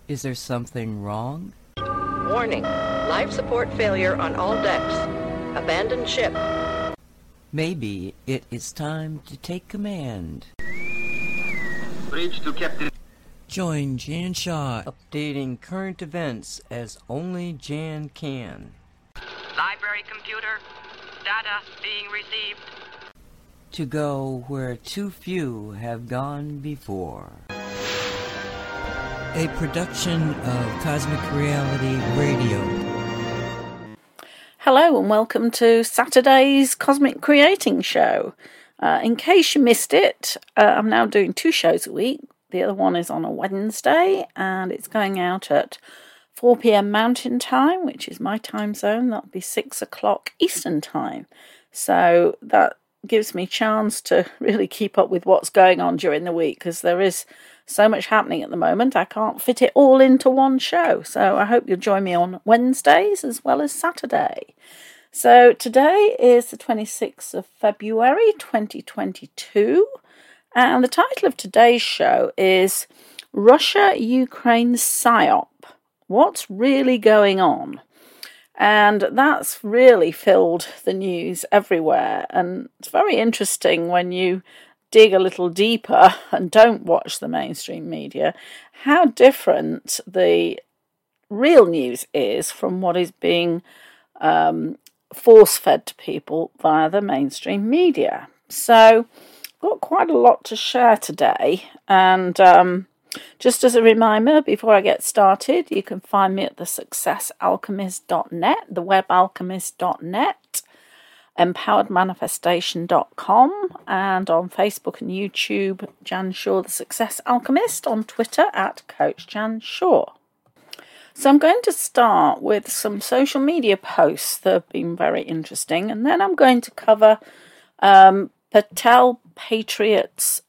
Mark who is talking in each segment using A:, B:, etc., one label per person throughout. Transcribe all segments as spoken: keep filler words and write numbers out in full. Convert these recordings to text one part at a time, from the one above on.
A: Is there something wrong?
B: Warning. Life support failure on all decks. Abandon ship.
A: Maybe it is time to take command.
C: Bridge to Captain.
A: Join Jan Shaw, updating current events as only Jan can.
D: Library computer. Data being received.
A: To go where too few have gone before. A production of Cosmic Reality Radio.
E: Hello and welcome to Saturday's Cosmic Creating Show. Uh, in case you missed it, uh, I'm now doing two shows a week. The other one is on a Wednesday and it's going out at four p.m. Mountain Time, which is my time zone. That'll be six o'clock Eastern Time. So that gives me a chance to really keep up with what's going on during the week because there is so much happening at the moment. I can't fit it all into one show. So I hope you'll join me on Wednesdays as well as Saturday. So today is the twenty-sixth of February twenty twenty-two. And the title of today's show is Russia-Ukraine PSYOP. What's really going on? And that's really filled the news everywhere. And it's very interesting when you dig a little deeper and don't watch the mainstream media, how different the real news is from what is being um, force-fed to people via the mainstream media. So I've got quite a lot to share today. And um, just as a reminder, before I get started, you can find me at the success alchemist dot net, the web alchemist dot net, empowered manifestation dot com, and on Facebook and YouTube, Jan Shaw, the Success Alchemist, on Twitter at Coach Jan Shaw. So I'm going to start with some social media posts that have been very interesting, and then I'm going to cover um, Patel Patriots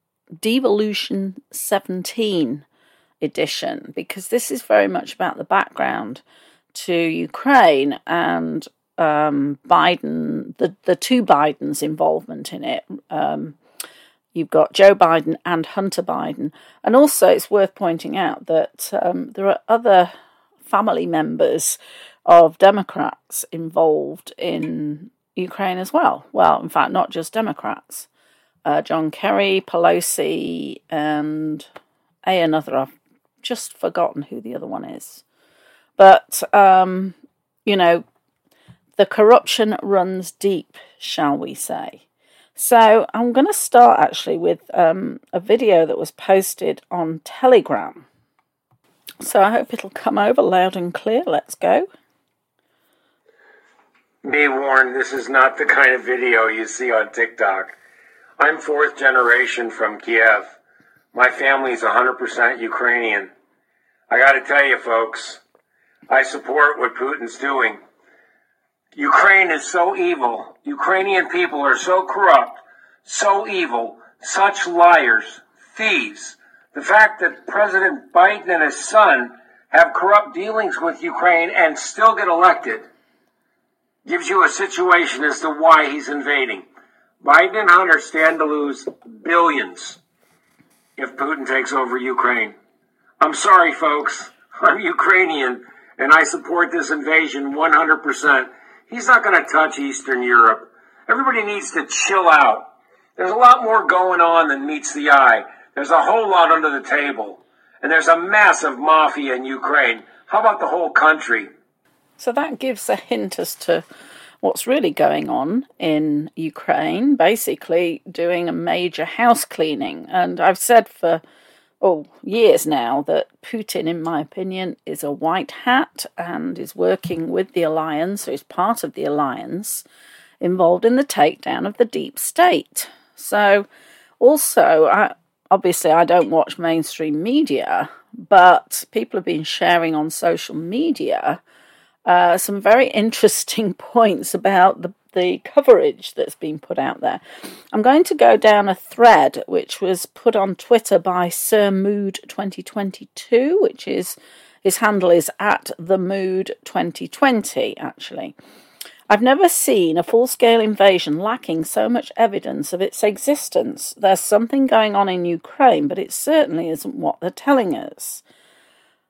E: Devolution seventeen edition, because this is very much about the background to Ukraine and um, Biden, the, the two Bidens' involvement in it. Um, you've got Joe Biden and Hunter Biden. And also it's worth pointing out that um, there are other family members of Democrats involved in Ukraine as well. Well, in fact, not just Democrats. Uh, John Kerry, Pelosi, and a another. I've just forgotten who the other one is. But, um, you know, the corruption runs deep, shall we say. So I'm going to start actually with um, a video that was posted on Telegram. So I hope it'll come over loud and clear. Let's go.
F: Be warned, this is not the kind of video you see on TikTok. I'm fourth generation from Kiev. My family's one hundred percent Ukrainian. I got to tell you, folks, I support what Putin's doing. Ukraine is so evil. Ukrainian people are so corrupt, so evil, such liars, thieves. The fact that President Biden and his son have corrupt dealings with Ukraine and still get elected gives you a situation as to why he's invading. Biden and Hunter stand to lose billions if Putin takes over Ukraine. I'm sorry, folks. I'm Ukrainian, and I support this invasion one hundred percent. He's not going to touch Eastern Europe. Everybody needs to chill out. There's a lot more going on than meets the eye. There's a whole lot under the table. And there's a massive mafia in Ukraine. How about the whole country?
E: So that gives a hint as to what's really going on in Ukraine, basically doing a major house cleaning. And I've said for oh, years now that Putin, in my opinion, is a white hat and is working with the alliance, or is part of the alliance, involved in the takedown of the deep state. So also, I, obviously I don't watch mainstream media, but people have been sharing on social media Uh, some very interesting points about the, the coverage that's been put out there. I'm going to go down a thread which was put on Twitter by Sir Mood twenty twenty-two, which is, his handle is at the Mood twenty twenty, actually. I've never seen a full-scale invasion lacking so much evidence of its existence. There's something going on in Ukraine, but it certainly isn't what they're telling us.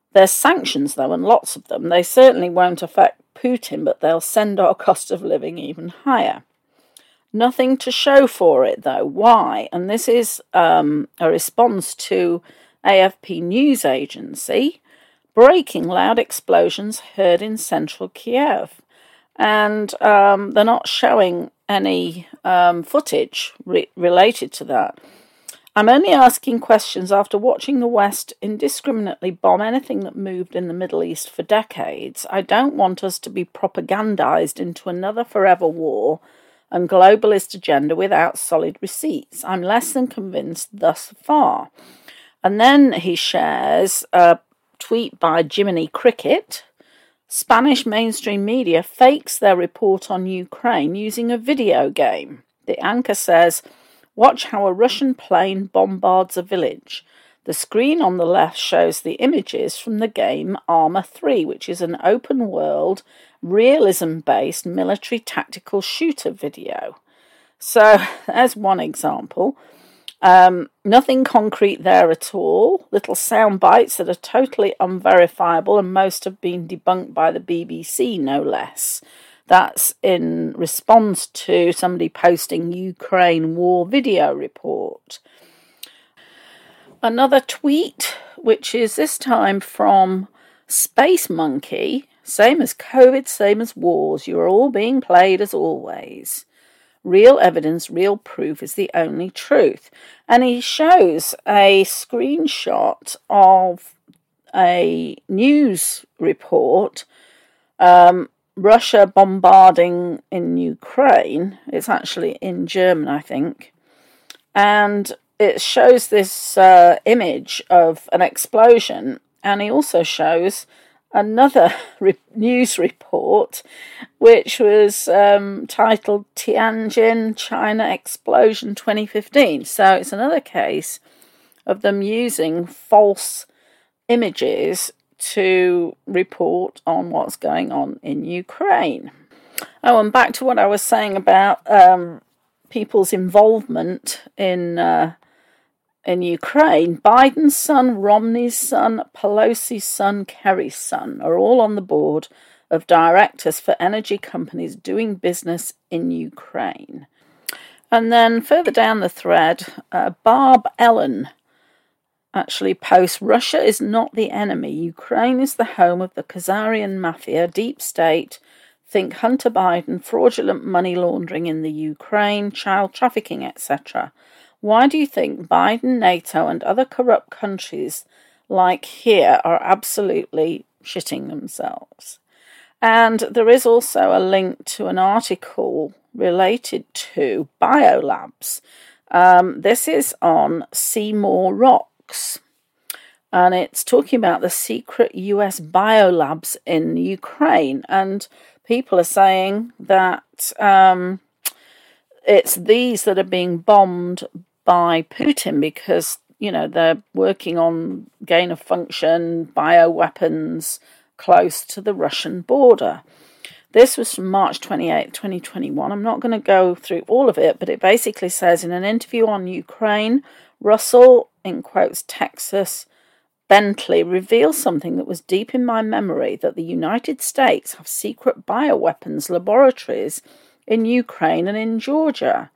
E: There's sanctions, though, and lots of them. They certainly won't affect Putin, but they'll send our cost of living even higher. Nothing to show for it, though. Why? And this is um, a response to A F P News Agency. Breaking loud explosions heard in central Kiev. And um, they're not showing any um, footage re- related to that. I'm only asking questions after watching the West indiscriminately bomb anything that moved in the Middle East for decades. I don't want us to be propagandized into another forever war and globalist agenda without solid receipts. I'm less than convinced thus far. And then he shares a tweet by Jiminy Cricket. Spanish mainstream media fakes their report on Ukraine using a video game. The anchor says, "Watch how a Russian plane bombards a village." The screen on the left shows the images from the game Arma three, which is an open-world, realism-based military tactical shooter video. So, there's one example. Um, nothing concrete there at all. Little sound bites that are totally unverifiable, and most have been debunked by the B B C, no less. That's in response to somebody posting Ukraine war video report. Another tweet, which is this time from Space Monkey, same as COVID, same as wars, you are all being played as always. Real evidence, real proof is the only truth. And he shows a screenshot of a news report, um, Russia bombarding in Ukraine. It's actually in German, I think. And it shows this uh, image of an explosion. And he also shows another re- news report, which was um, titled Tianjin China Explosion twenty fifteen. So it's another case of them using false images to report on what's going on in Ukraine. Oh, and back to what I was saying about um, people's involvement in uh, in Ukraine. Biden's son, Romney's son, Pelosi's son, Kerry's son are all on the board of directors for energy companies doing business in Ukraine. And then further down the thread, uh, Barb Ellen actually posts, Russia is not the enemy. Ukraine is the home of the Khazarian mafia, deep state, think Hunter Biden, fraudulent money laundering in the Ukraine, child trafficking, et cetera. Why do you think Biden, NATO, and other corrupt countries like here are absolutely shitting themselves? And there is also a link to an article related to biolabs. Um, this is on Seymour Rocks, and it's talking about the secret U S biolabs in Ukraine. And people are saying that um, it's these that are being bombed by Putin because, you know, they're working on gain of function bioweapons close to the Russian border. This was from March twenty-eighth, twenty twenty-one. I'm not going to go through all of it, but it basically says in an interview on Ukraine, Russell, in quotes, Texas, Bentley reveals something that was deep in my memory, that the United States have secret bioweapons laboratories in Ukraine and in Georgia.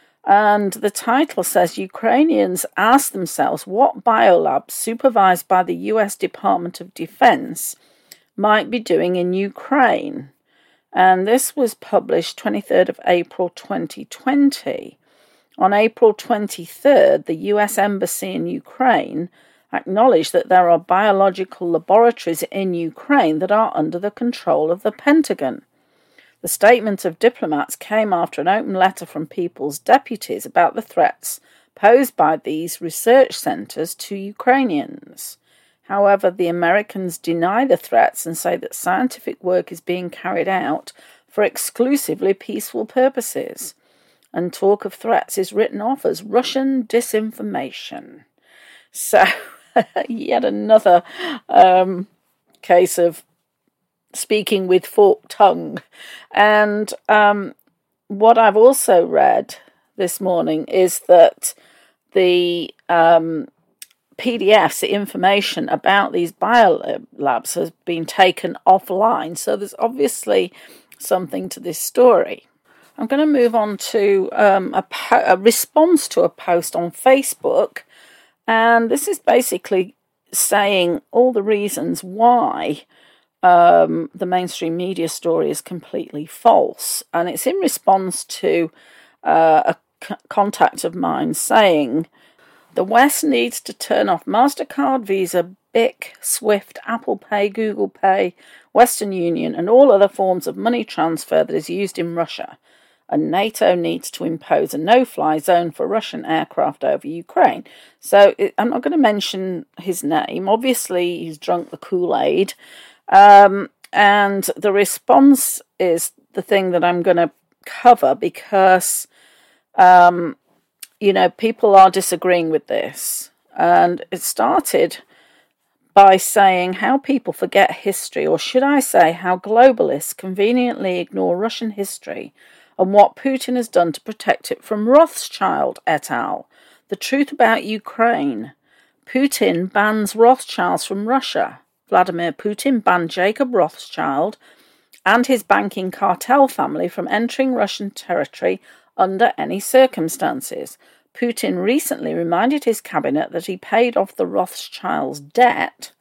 E: And the title says Ukrainians ask themselves what biolabs supervised by the U S Department of Defense might be doing in Ukraine. And this was published twenty-third of April twenty twenty. On April twenty-third, the U S Embassy in Ukraine acknowledged that there are biological laboratories in Ukraine that are under the control of the Pentagon. The statement of diplomats came after an open letter from People's deputies about the threats posed by these research centres to Ukrainians. However, the Americans deny the threats and say that scientific work is being carried out for exclusively peaceful purposes. And talk of threats is written off as Russian disinformation. So, yet another um, case of speaking with forked tongue. And um, what I've also read this morning is that the um, P D Fs, the information about these biolabs has been taken offline. So there's obviously something to this story. I'm going to move on to um, a, po- a response to a post on Facebook. And this is basically saying all the reasons why um, the mainstream media story is completely false. And it's in response to uh, a c- contact of mine saying, the West needs to turn off MasterCard, Visa, B I C, SWIFT, Apple Pay, Google Pay, Western Union, and all other forms of money transfer that is used in Russia. And NATO needs to impose a no-fly zone for Russian aircraft over Ukraine. So it, I'm not going to mention his name. Obviously, he's drunk the Kool-Aid. Um, and the response is the thing that I'm going to cover because... Um, You know, people are disagreeing with this. And it started by saying how people forget history, or should I say how globalists conveniently ignore Russian history and what Putin has done to protect it from Rothschild et al. The truth about Ukraine. Putin bans Rothschilds from Russia. Vladimir Putin banned Jacob Rothschild and his banking cartel family from entering Russian territory under any circumstances. Putin recently reminded his cabinet that he paid off the Rothschilds' debt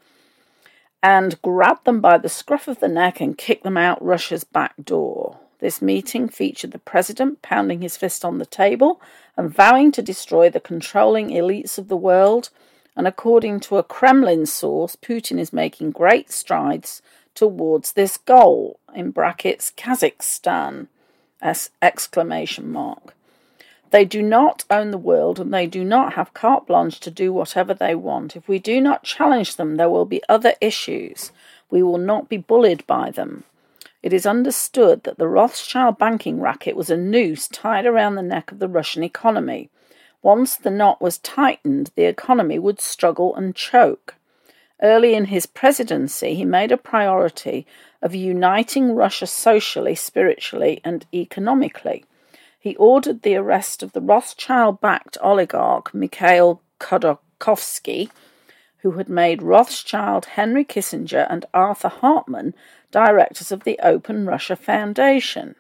E: and grabbed them by the scruff of the neck and kicked them out Russia's back door. This meeting featured the president pounding his fist on the table and vowing to destroy the controlling elites of the world. And according to a Kremlin source, Putin is making great strides towards this goal, in brackets, Kazakhstan, as exclamation mark. They do not own the world and they do not have carte blanche to do whatever they want. If we do not challenge them, there will be other issues. We will not be bullied by them. It is understood that the Rothschild banking racket was a noose tied around the neck of the Russian economy. Once the knot was tightened, the economy would struggle and choke. Early in his presidency, he made a priority of uniting Russia socially, spiritually, and economically. He ordered the arrest of the Rothschild-backed oligarch Mikhail Khodorkovsky, who had made Rothschild, Henry Kissinger, and Arthur Hartman directors of the Open Russia Foundation.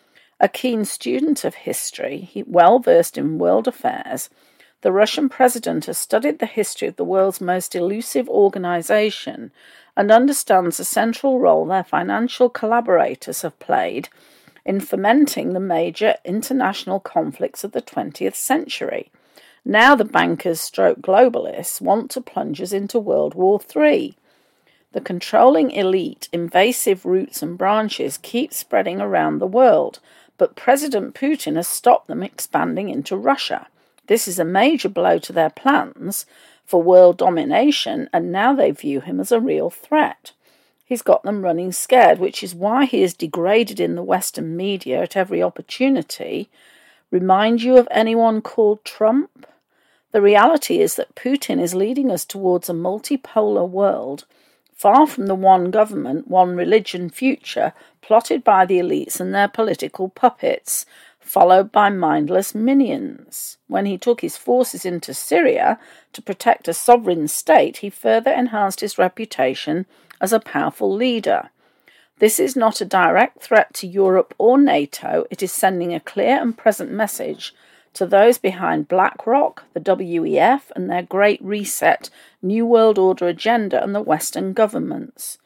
E: A keen student of history, he well versed in world affairs, the Russian president has studied the history of the world's most elusive organization and understands the central role their financial collaborators have played in fomenting the major international conflicts of the twentieth century. Now the bankers stroke globalists want to plunge us into World War Three. The controlling elite, invasive roots and branches keep spreading around the world, but President Putin has stopped them expanding into Russia. This is a major blow to their plans for world domination, and now they view him as a real threat. He's got them running scared, which is why he is degraded in the Western media at every opportunity. Remind you of anyone called Trump? The reality is that Putin is leading us towards a multipolar world, far from the one government, one religion future plotted by the elites and their political puppets, followed by mindless minions. When he took his forces into Syria to protect a sovereign state, he further enhanced his reputation as a powerful leader. This is not a direct threat to Europe or NATO. It is sending a clear and present message to those behind BlackRock, the W E F, and their Great Reset, New World Order agenda and the Western governments.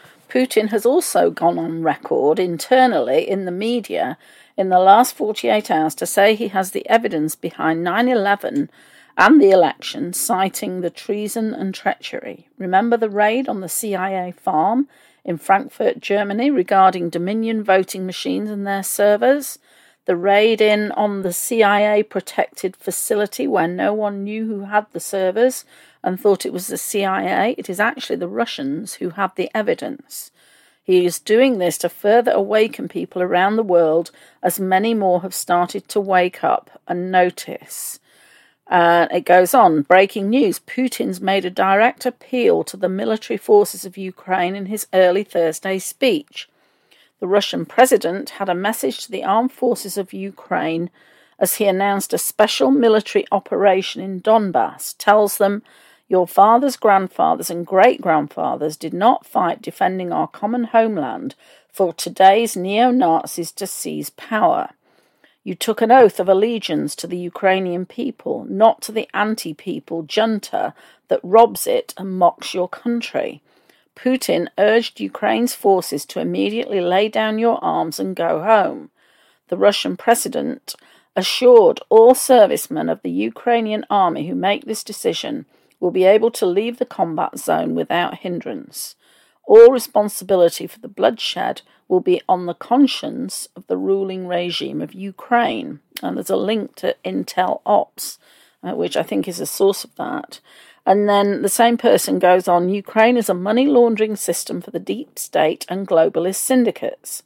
E: Putin has also gone on record internally in the media in the last forty-eight hours to say he has the evidence behind nine eleven and the election, citing the treason and treachery. Remember the raid on the C I A farm in Frankfurt, Germany, regarding Dominion voting machines and their servers? The raid in on the C I A-protected facility where no one knew who had the servers and thought it was the C I A. It is actually the Russians who have the evidence. He is doing this to further awaken people around the world, as many more have started to wake up and notice. Uh, it goes on. Breaking news. Putin's made a direct appeal to the military forces of Ukraine in his early Thursday speech. The Russian president had a message to the armed forces of Ukraine as he announced a special military operation in Donbass. Tells them, Your fathers, grandfathers, and great-grandfathers did not fight defending our common homeland for today's neo-Nazis to seize power. You took an oath of allegiance to the Ukrainian people, not to the anti-people junta that robs it and mocks your country. Putin urged Ukraine's forces to immediately lay down your arms and go home. The Russian president assured all servicemen of the Ukrainian army who make this decision will be able to leave the combat zone without hindrance. All responsibility for the bloodshed will be on the conscience of the ruling regime of Ukraine. And there's a link to Intel Ops, uh, which I think is a source of that. And then the same person goes on, Ukraine is a money laundering system for the deep state and globalist syndicates.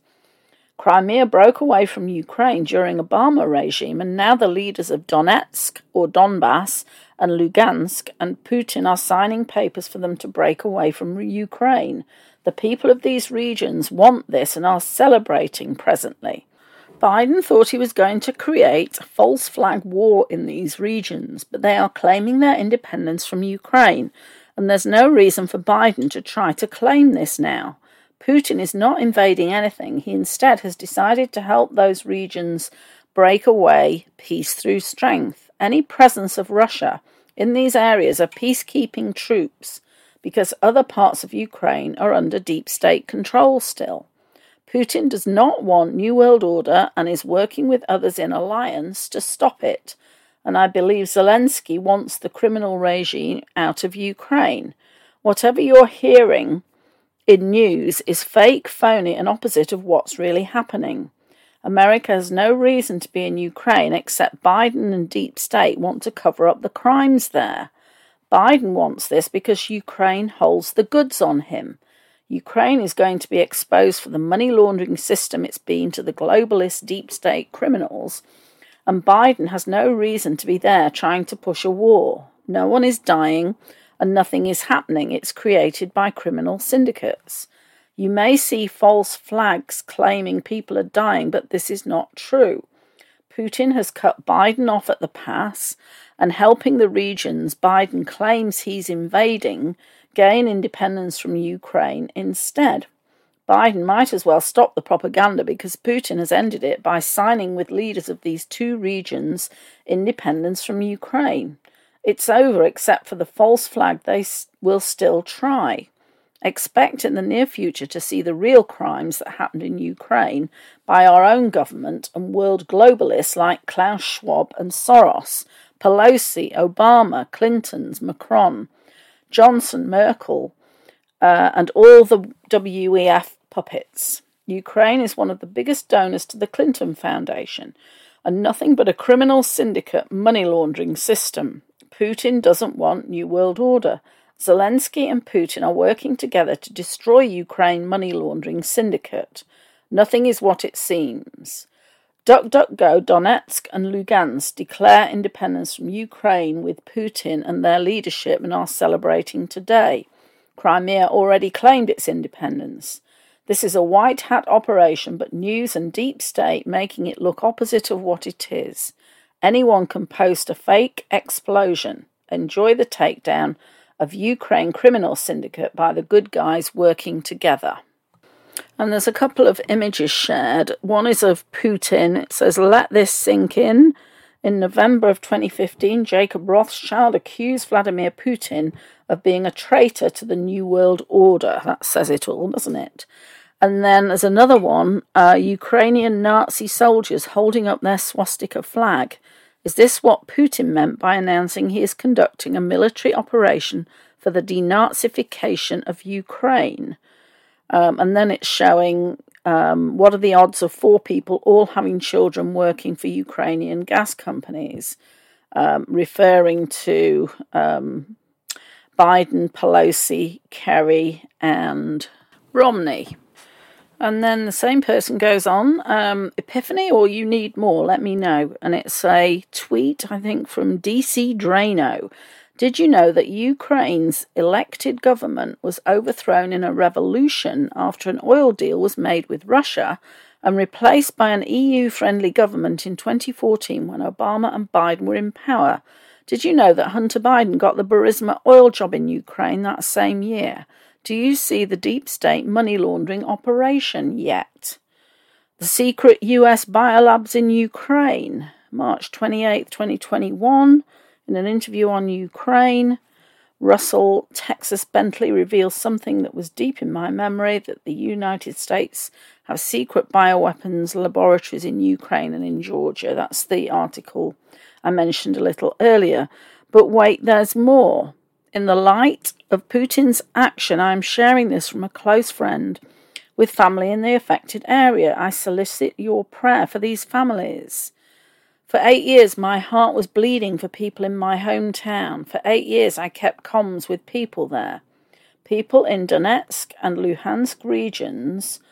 E: Crimea broke away from Ukraine during Obama regime, and now the leaders of Donetsk or Donbass and Lugansk and Putin are signing papers for them to break away from Ukraine. The people of these regions want this and are celebrating presently. Biden thought he was going to create a false flag war in these regions, but they are claiming their independence from Ukraine, and there's no reason for Biden to try to claim this now. Putin is not invading anything. He instead has decided to help those regions break away peace through strength. Any presence of Russia in these areas are peacekeeping troops because other parts of Ukraine are under deep state control still. Putin does not want New World Order and is working with others in alliance to stop it. And I believe Zelensky wants the criminal regime out of Ukraine. Whatever you're hearing in news is fake, phony, and opposite of what's really happening. America has no reason to be in Ukraine except Biden and Deep State want to cover up the crimes there. Biden wants this because Ukraine holds the goods on him. Ukraine is going to be exposed for the money laundering system it's been to the globalist deep state criminals, and Biden has no reason to be there trying to push a war. No one is dying and nothing is happening. It's created by criminal syndicates. You may see false flags claiming people are dying, but this is not true. Putin has cut Biden off at the pass, and helping the regions Biden claims he's invading gain independence from Ukraine instead. Biden might as well stop the propaganda because Putin has ended it by signing with leaders of these two regions independence from Ukraine. It's over except for the false flag they will still try. Expect in the near future to see the real crimes that happened in Ukraine by our own government and world globalists like Klaus Schwab and Soros, Pelosi, Obama, Clinton's, Macron, Johnson, Merkel, uh, and all the W E F puppets. Ukraine is one of the biggest donors to the Clinton Foundation, and nothing but a criminal syndicate money laundering system. Putin doesn't want New World Order. Zelensky and Putin are working together to destroy Ukraine money laundering syndicate. Nothing is what it seems. DuckDuckGo, Donetsk and Lugansk declare independence from Ukraine with Putin and their leadership and are celebrating today. Crimea already claimed its independence. This is a white hat operation, but news and deep state making it look opposite of what it is. Anyone can post a fake explosion. Enjoy the takedown of Ukraine criminal syndicate by the good guys working together. And there's a couple of images shared. One is of Putin. It says, "Let this sink in." In November of twenty fifteen, Jacob Rothschild accused Vladimir Putin of being a traitor to the New World Order. That says it all, doesn't it? And then there's another one, uh, Ukrainian Nazi soldiers holding up their swastika flag. Is this what Putin meant by announcing he is conducting a military operation for the denazification of Ukraine? Um, and then it's showing um, what are the odds of four people all having children working for Ukrainian gas companies, um, referring to um, Biden, Pelosi, Kerry, and Romney. And then the same person goes on, um, Epiphany, or you need more, let me know. And it's a tweet, I think, from D C Drano. Did you know that Ukraine's elected government was overthrown in a revolution after an oil deal was made with Russia and replaced by an E U-friendly government in twenty fourteen when Obama and Biden were in power? Did you know that Hunter Biden got the Burisma oil job in Ukraine that same year? Do you see the deep state money laundering operation yet? The secret U S biolabs in Ukraine, March twenty-eighth, twenty twenty-one, in an interview on Ukraine, Russell Texas Bentley reveals something that was deep in my memory, that the United States have secret bioweapons laboratories in Ukraine and in Georgia. That's the article I mentioned a little earlier. But wait, there's more. In the light of Putin's action, I am sharing this from a close friend with family in the affected area. I solicit your prayer for these families. For eight years, my heart was bleeding for people in my hometown. For eight years, I kept comms with people there. People in Donetsk and Luhansk regions,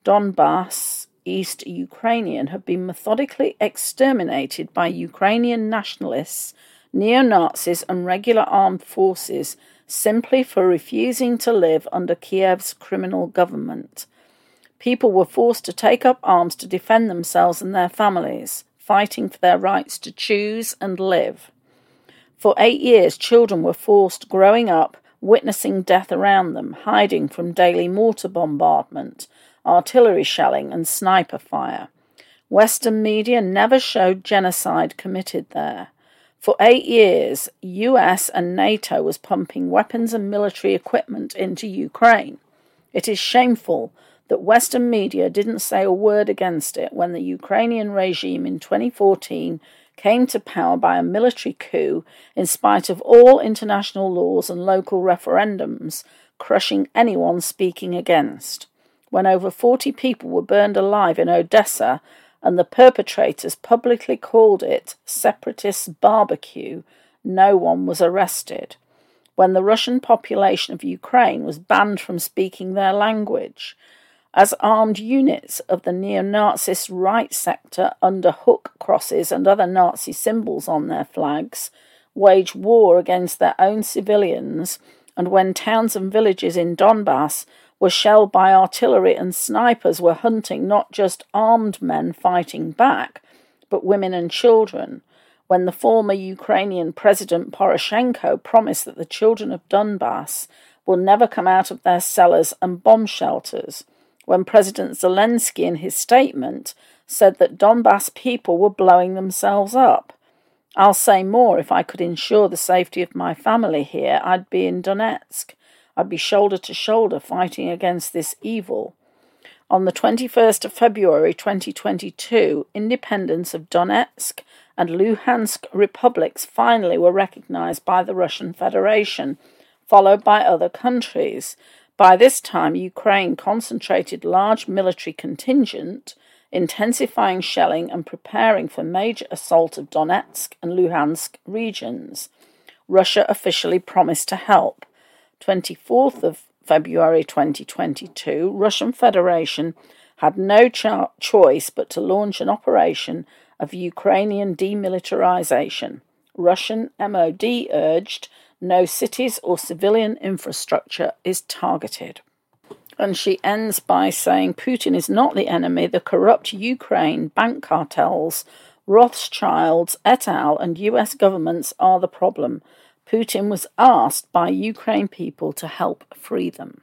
E: Donbass, East Ukrainian, have been methodically exterminated by Ukrainian nationalists, neo-Nazis and regular armed forces simply for refusing to live under Kiev's criminal government. People were forced to take up arms to defend themselves and their families, fighting for their rights to choose and live. For eight years, children were forced growing up, witnessing death around them, hiding from daily mortar bombardment, artillery shelling and sniper fire. Western media never showed genocide committed there. For eight years, U S and NATO was pumping weapons and military equipment into Ukraine. It is shameful that Western media didn't say a word against it when the Ukrainian regime in twenty fourteen came to power by a military coup in spite of all international laws and local referendums, crushing anyone speaking against. When over forty people were burned alive in Odessa and the perpetrators publicly called it separatist barbecue, no one was arrested. When the Russian population of Ukraine was banned from speaking their language, as armed units of the neo-Nazist right sector under hook crosses and other Nazi symbols on their flags wage war against their own civilians, and when towns and villages in Donbass were shelled by artillery and snipers were hunting not just armed men fighting back, but women and children, when the former Ukrainian President Poroshenko promised that the children of Donbass will never come out of their cellars and bomb shelters, when President Zelensky in his statement said that Donbass people were blowing themselves up. I'll say more: if I could ensure the safety of my family here, I'd be in Donetsk. I'd be shoulder to shoulder fighting against this evil. On the twenty-first of February twenty twenty-two, independence of Donetsk and Luhansk republics finally were recognized by the Russian Federation, followed by other countries. By this time, Ukraine concentrated large military contingent, intensifying shelling and preparing for major assault of Donetsk and Luhansk regions. Russia officially promised to help. twenty-fourth of February twenty twenty-two, Russian Federation had no cho- choice but to launch an operation of Ukrainian demilitarization. Russian M O D urged no cities or civilian infrastructure is targeted. And she ends by saying Putin is not the enemy. The corrupt Ukraine, bank cartels, Rothschilds, et al. And U S governments are the problem. Putin was asked by Ukraine people to help free them.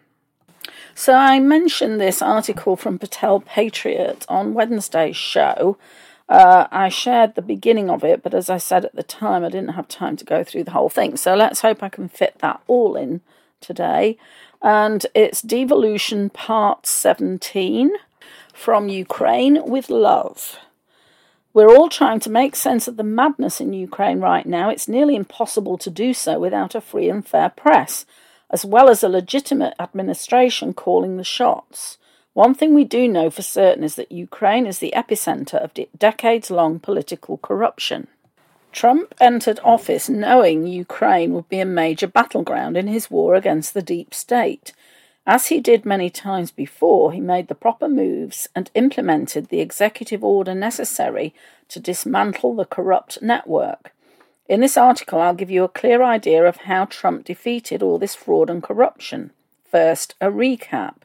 E: So I mentioned this article from Patel Patriot on Wednesday's show. Uh, I shared the beginning of it, but as I said at the time, I didn't have time to go through the whole thing. So let's hope I can fit that all in today. And it's Devolution Part seventeen, From Ukraine with Love. We're all trying to make sense of the madness in Ukraine right now. It's nearly impossible to do so without a free and fair press, as well as a legitimate administration calling the shots. One thing we do know for certain is that Ukraine is the epicenter of de- decades-long political corruption. Trump entered office knowing Ukraine would be a major battleground in his war against the deep state. As he did many times before, he made the proper moves and implemented the executive order necessary to dismantle the corrupt network. In this article, I'll give you a clear idea of how Trump defeated all this fraud and corruption. First, a recap.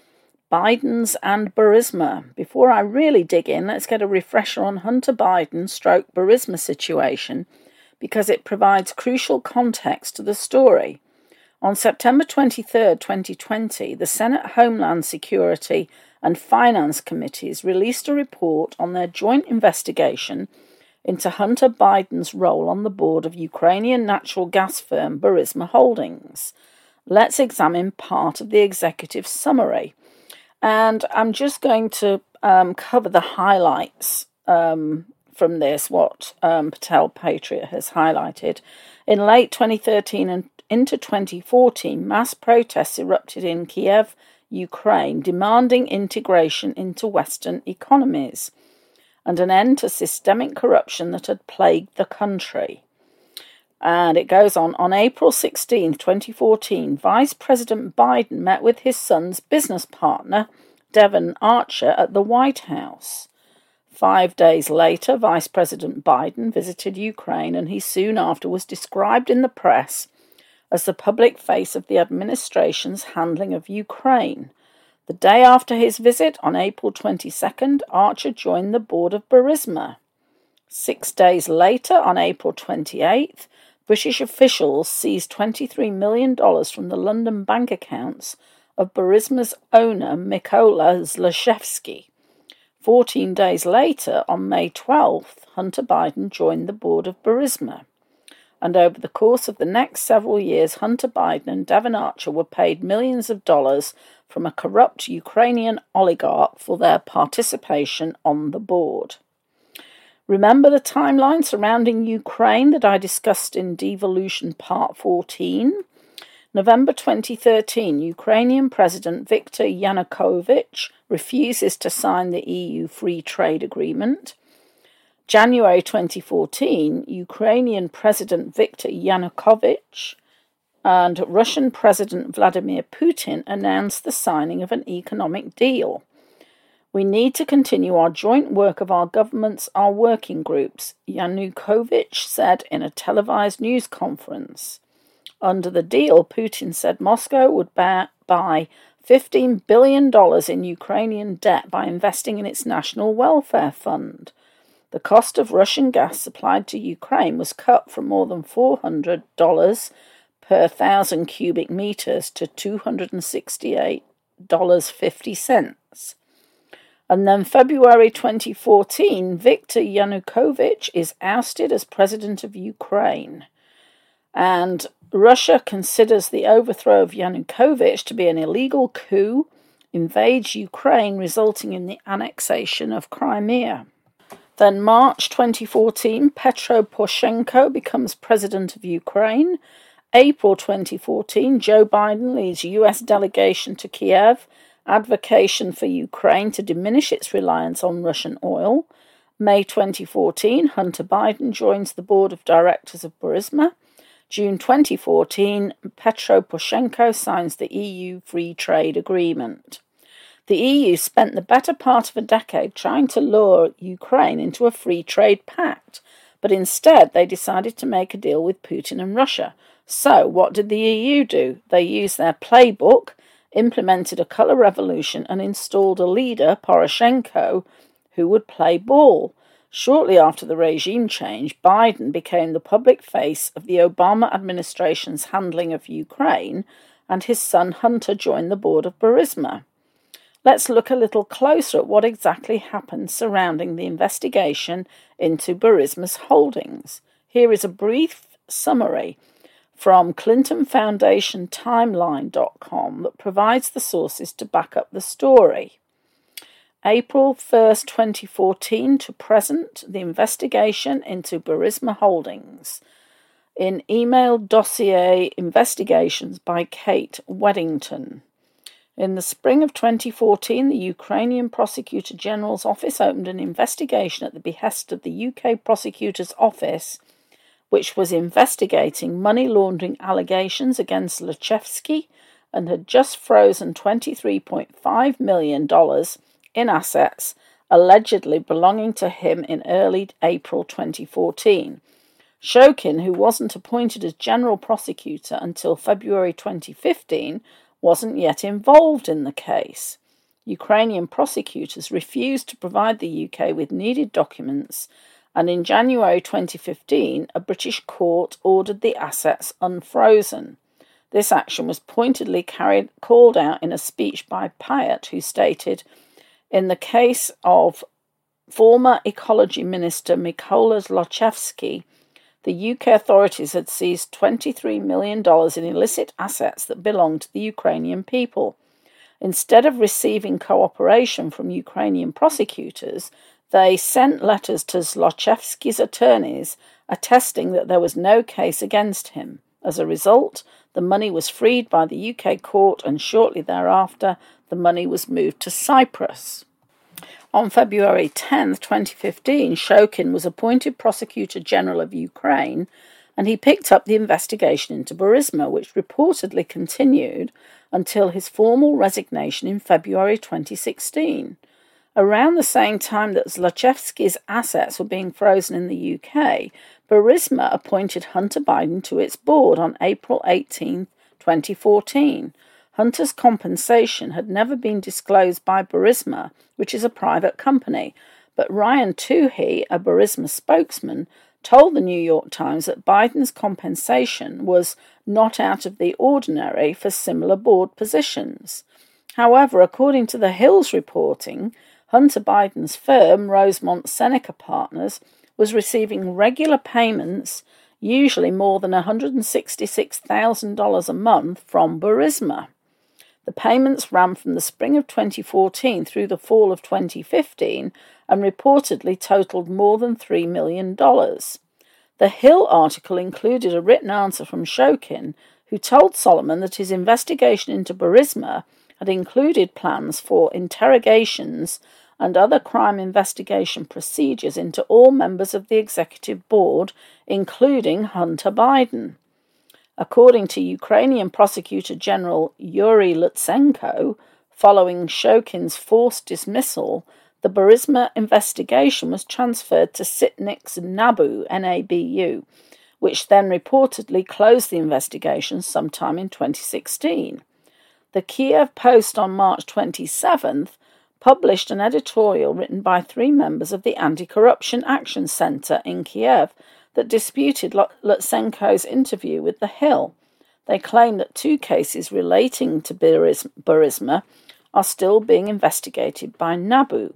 E: Biden's and Burisma. Before I really dig in, let's get a refresher on Hunter Biden stroke Burisma situation, because it provides crucial context to the story. On September twenty-third, twenty twenty, the Senate Homeland Security and Finance Committees released a report on their joint investigation into Hunter Biden's role on the board of Ukrainian natural gas firm Burisma Holdings. Let's examine part of the executive summary. And I'm just going to um, cover the highlights um, from this, what um, Patel Patriot has highlighted. In late twenty thirteen and into twenty fourteen, mass protests erupted in Kiev, Ukraine, demanding integration into Western economies and an end to systemic corruption that had plagued the country. And it goes on, on April sixteenth, twenty fourteen, Vice President Biden met with his son's business partner, Devon Archer, at the White House. Five days later, Vice President Biden visited Ukraine, and he soon after was described in the press as the public face of the administration's handling of Ukraine. The day after his visit, on April twenty-second, Archer joined the board of Burisma. Six days later, on April twenty-eighth, British officials seized twenty-three million dollars from the London bank accounts of Burisma's owner, Mykola Zlochevsky. Fourteen days later, on May twelfth, Hunter Biden joined the board of Burisma. And over the course of the next several years, Hunter Biden and Devon Archer were paid millions of dollars from a corrupt Ukrainian oligarch for their participation on the board. Remember the timeline surrounding Ukraine that I discussed in Devolution Part fourteen? November twenty thirteen, Ukrainian President Viktor Yanukovych refuses to sign the E U Free Trade Agreement. January twenty fourteen, Ukrainian President Viktor Yanukovych and Russian President Vladimir Putin announced the signing of an economic deal. We need to continue our joint work of our governments, our working groups, Yanukovych said in a televised news conference. Under the deal, Putin said Moscow would buy fifteen billion dollars in Ukrainian debt by investing in its national welfare fund. The cost of Russian gas supplied to Ukraine was cut from more than four hundred dollars per thousand cubic meters to two hundred sixty-eight dollars and fifty cents. And then February twenty fourteen, Viktor Yanukovych is ousted as president of Ukraine. And Russia considers the overthrow of Yanukovych to be an illegal coup, invades Ukraine, resulting in the annexation of Crimea. Then March twenty fourteen, Petro Poroshenko becomes president of Ukraine. April twenty fourteen, Joe Biden leads U S delegation to Kiev, advocacy for Ukraine to diminish its reliance on Russian oil. May twenty fourteen, Hunter Biden joins the board of directors of Burisma. June twenty fourteen, Petro Poroshenko signs the E U Free Trade Agreement. The E U spent the better part of a decade trying to lure Ukraine into a free trade pact, but instead they decided to make a deal with Putin and Russia. So what did the E U do? They used their playbook, implemented a colour revolution and installed a leader, Poroshenko, who would play ball. Shortly after the regime change, Biden became the public face of the Obama administration's handling of Ukraine, and his son Hunter joined the board of Burisma. Let's look a little closer at what exactly happened surrounding the investigation into Burisma's holdings. Here is a brief summary from Clinton Foundation Timeline dot com that provides the sources to back up the story. April first, twenty fourteen to present, the investigation into Burisma Holdings. In email dossier investigations by Kate Weddington. In the spring of twenty fourteen, the Ukrainian Prosecutor General's office opened an investigation at the behest of the U K Prosecutor's Office, which was investigating money laundering allegations against Zlochevsky and had just frozen twenty-three point five million dollars in assets allegedly belonging to him in early April twenty fourteen. Shokin, who wasn't appointed as general prosecutor until February twenty fifteen, wasn't yet involved in the case. Ukrainian prosecutors refused to provide the U K with needed documents, and in January twenty fifteen, a British court ordered the assets unfrozen. This action was pointedly carried, called out in a speech by Pyatt, who stated, "In the case of former Ecology Minister Mykola Zlochevsky, the U K authorities had seized twenty-three million dollars in illicit assets that belonged to the Ukrainian people. Instead of receiving cooperation from Ukrainian prosecutors, they sent letters to Zlochevsky's attorneys attesting that there was no case against him. As a result, the money was freed by the U K court, and shortly thereafter, the money was moved to Cyprus." On February tenth, twenty fifteen, Shokin was appointed Prosecutor General of Ukraine, and he picked up the investigation into Burisma, which reportedly continued until his formal resignation in February twenty sixteen. Around the same time that Zlochevsky's assets were being frozen in the U K, Burisma appointed Hunter Biden to its board on April eighteenth, twenty fourteen. Hunter's compensation had never been disclosed by Burisma, which is a private company, but Ryan Toohey, a Burisma spokesman, told the New York Times that Biden's compensation was not out of the ordinary for similar board positions. However, according to the Hill's reporting, Hunter Biden's firm, Rosemont Seneca Partners, was receiving regular payments, usually more than one hundred sixty-six thousand dollars a month, from Burisma. The payments ran from the spring of twenty fourteen through the fall of twenty fifteen and reportedly totaled more than three million dollars. The Hill article included a written answer from Shokin, who told Solomon that his investigation into Burisma had included plans for interrogations and other crime investigation procedures into all members of the executive board, including Hunter Biden. According to Ukrainian Prosecutor General Yuri Lutsenko, following Shokin's forced dismissal, the Burisma investigation was transferred to Sitnik's NABU, N A B U, which then reportedly closed the investigation sometime in twenty sixteen. The Kiev Post on March twenty-seventh published an editorial written by three members of the Anti-Corruption Action Center in Kiev that disputed Lutsenko's interview with The Hill. They claim that two cases relating to Burisma are still being investigated by NABU.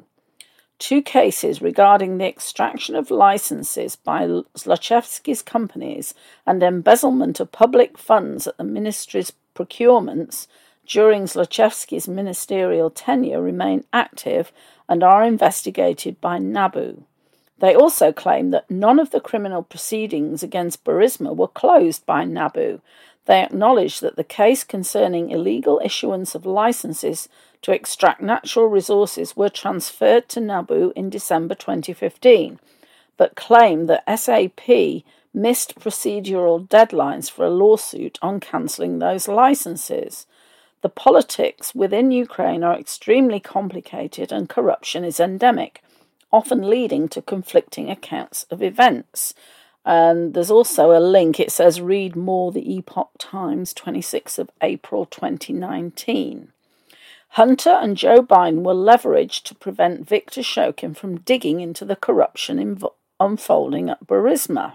E: Two cases regarding the extraction of licenses by Zlochevsky's companies and embezzlement of public funds at the ministry's procurements during Zlochevsky's ministerial tenure remain active and are investigated by NABU. They also claim that none of the criminal proceedings against Burisma were closed by NABU. They acknowledge that the case concerning illegal issuance of licenses to extract natural resources were transferred to NABU in December twenty fifteen, but claim that S A P missed procedural deadlines for a lawsuit on cancelling those licenses. The politics within Ukraine are extremely complicated and corruption is endemic, often leading to conflicting accounts of events. And there's also a link, it says read more, the Epoch Times, twenty-sixth of April twenty nineteen. Hunter and Joe Biden were leveraged to prevent Viktor Shokin from digging into the corruption inv- unfolding at Burisma.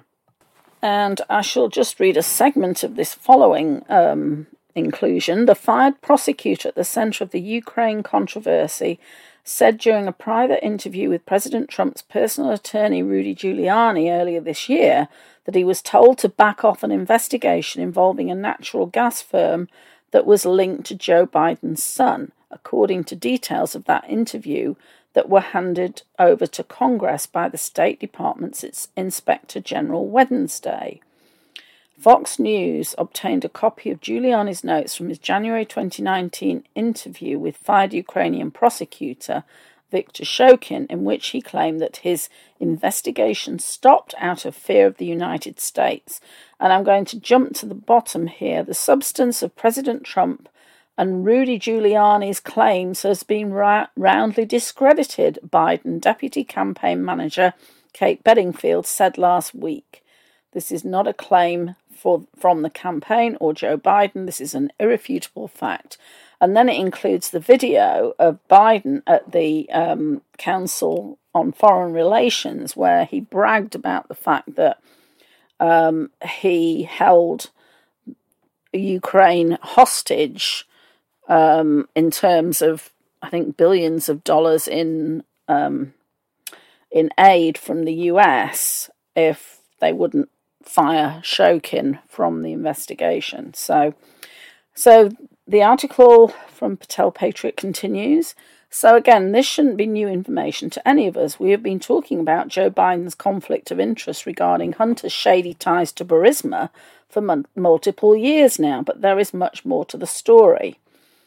E: And I shall just read a segment of this following um, inclusion. The fired prosecutor at the centre of the Ukraine controversy said during a private interview with President Trump's personal attorney Rudy Giuliani earlier this year that he was told to back off an investigation involving a natural gas firm that was linked to Joe Biden's son, according to details of that interview that were handed over to Congress by the State Department's Inspector General Wednesday. Fox News obtained a copy of Giuliani's notes from his January twenty nineteen interview with fired Ukrainian prosecutor Viktor Shokin, in which he claimed that his investigation stopped out of fear of the United States. And I'm going to jump to the bottom here. The substance of President Trump and Rudy Giuliani's claims has been ra- roundly discredited, Biden Deputy Campaign Manager Kate Bedingfield said last week. This is not a claim for, from the campaign or Joe Biden. This is an irrefutable fact. And then it includes the video of Biden at the um, Council on Foreign Relations, where he bragged about the fact that um, he held Ukraine hostage um, in terms of, I think, billions of dollars in um, in aid from the U S if they wouldn't fire Shokin from the investigation. So, so the article from Patel Patriot continues. So again, this shouldn't be new information to any of us. We have been talking about Joe Biden's conflict of interest regarding Hunter's shady ties to Burisma for m- multiple years now, but there is much more to the story.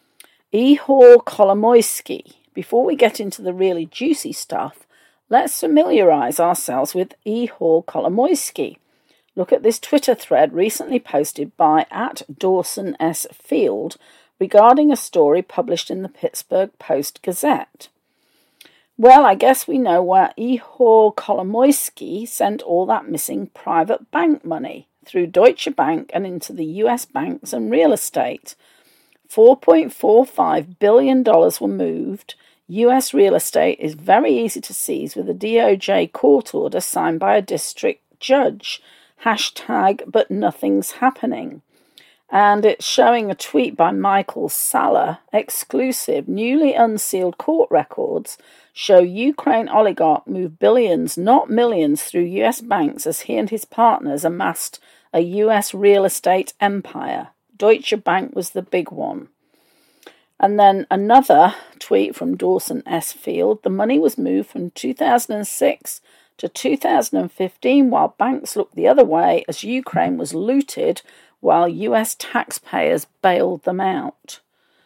E: Ihor Kolomoisky. Before we get into the really juicy stuff, let's familiarise ourselves with Ihor Kolomoisky. Look at this Twitter thread recently posted by at Dawson S. Field regarding a story published in the Pittsburgh Post-Gazette. Well, I guess we know where Ihor Kolomoisky sent all that missing private bank money, through Deutsche Bank and into the U S banks and real estate. four point four five billion dollars were moved. U S real estate is very easy to seize with a D O J court order signed by a district judge. Hashtag, but nothing's happening. And it's showing a tweet by Michael Salla, exclusive, newly unsealed court records show Ukraine oligarch move billions, not millions, through U S banks as he and his partners amassed a U S real estate empire. Deutsche Bank was the big one. And then another tweet from Dawson S. Field. The money was moved from two thousand six to two thousand fifteen while banks looked the other way as Ukraine was looted while U S taxpayers bailed them out.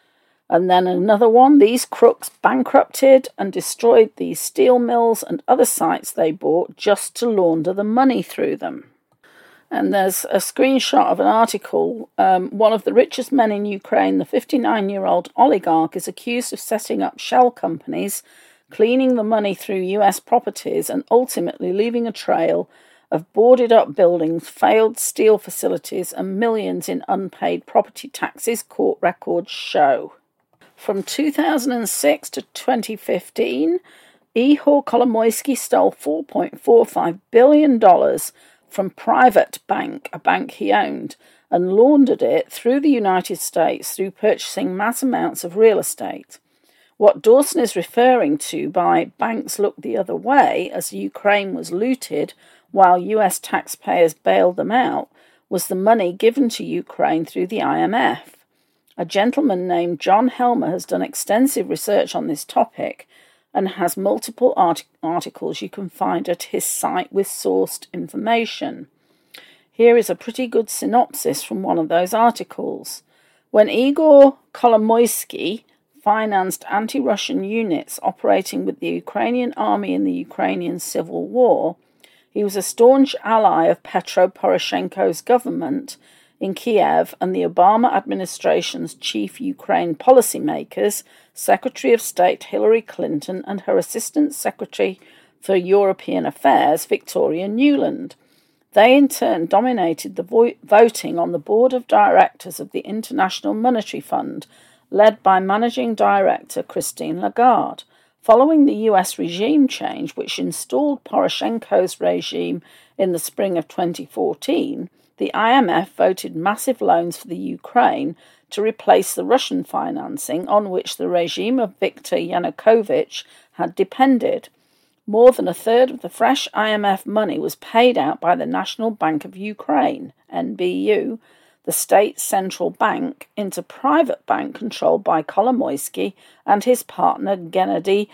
E: And then another one, these crooks bankrupted and destroyed these steel mills and other sites they bought just to launder the money through them. And there's a screenshot of an article. Um, one of the richest men in Ukraine, the fifty-nine-year-old oligarch, is accused of setting up shell companies, cleaning the money through U S properties, and ultimately leaving a trail of boarded-up buildings, failed steel facilities, and millions in unpaid property taxes, court records show. From two thousand six to twenty fifteen, Ihor Kolomoisky stole four point four five billion dollars from Private Bank, a bank he owned, and laundered it through the United States through purchasing mass amounts of real estate. What Dawson is referring to by banks looked the other way as Ukraine was looted while U S taxpayers bailed them out was the money given to Ukraine through the I M F. A gentleman named John Helmer has done extensive research on this topic and has multiple art- articles you can find at his site with sourced information. Here is a pretty good synopsis from one of those articles. When Igor Kolomoisky financed anti-Russian units operating with the Ukrainian army in the Ukrainian civil war, he was a staunch ally of Petro Poroshenko's government in Kiev and the Obama administration's chief Ukraine policymakers, Secretary of State Hillary Clinton and her Assistant Secretary for European Affairs, Victoria Nuland. They in turn dominated the vo- voting on the board of directors of the International Monetary Fund, led by Managing Director Christine Lagarde. Following the U S regime change, which installed Poroshenko's regime in the spring of twenty fourteen, the I M F voted massive loans for the Ukraine to replace the Russian financing on which the regime of Viktor Yanukovych had depended. More than a third of the fresh I M F money was paid out by the National Bank of Ukraine, N B U, the state central bank, into private bank controlled by Kolomoisky and his partner Gennady